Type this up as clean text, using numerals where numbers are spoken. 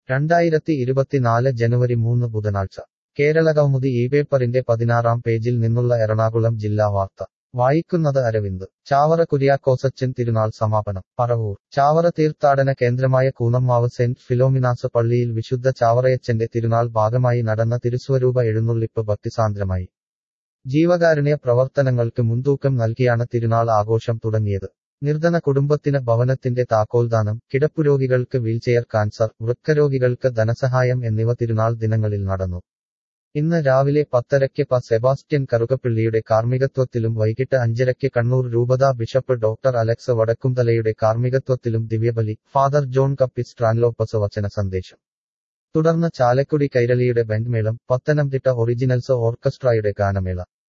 2024 ജനുവരി 3 ബുധനാഴ്ച കേരളകൗമുദി ഈ പേപ്പറിന്റെ 16-ാം പേജിൽ നിന്നുള്ള എറണാകുളം ജില്ലാ വാർത്ത വായിക്കുന്നത് അരവിന്ദ്. ചാവറ കുര്യാക്കോസച്ചൻ തിരുനാൾ സമാപനം. പറവൂർ. ചാവറ തീർത്ഥാടന കേന്ദ്രമായ കൂനമ്മാവ് സെന്റ് ഫിലോമിനാസ് പള്ളിയിൽ വിശുദ്ധ ചാവറയച്ചന്റെ തിരുനാൾ ഭാഗമായി നടന്ന തിരുസ്വരൂപ എഴുന്നള്ളിപ്പ് ഭക്തിസാന്ദ്രമായി. ജീവകാരുണ്യ പ്രവർത്തനങ്ങൾക്ക് മുൻതൂക്കം നൽകിയാണ് തിരുനാൾ ആഘോഷം തുടങ്ങിയത്. നിർധന കുടുംബത്തിന് ഭവനത്തിന്റെ താക്കോൽദാനം, കിടപ്പുരോഗികൾക്ക് വീൽചെയർ, കാൻസർ, വൃക്കരോഗികൾക്ക് ധനസഹായം എന്നിവ തിരുനാൾ ദിനങ്ങളിൽ നടന്നു. ഇന്ന് രാവിലെ 10:30 പ. സെബാസ്റ്റ്യൻ കറുകപ്പിള്ളിയുടെ കാർമ്മികത്വത്തിലും വൈകിട്ട് 5:30 കണ്ണൂർ രൂപതാ ബിഷപ്പ് ഡോക്ടർ അലക്സ് വടക്കുംതലയുടെ കാർമ്മികത്വത്തിലും ദിവ്യബലി, ഫാദർ ജോൺ കപ്പിസ്ട്രാൻലോപ്പസ് വചന സന്ദേശം. തുടർന്ന് ചാലക്കുടി കൈരളിയുടെ ബാൻഡ് മേളം, പത്തനംതിട്ട ഒറിജിനൽസ് ഓർക്കസ്ട്രയുടെ ഗാനമേള.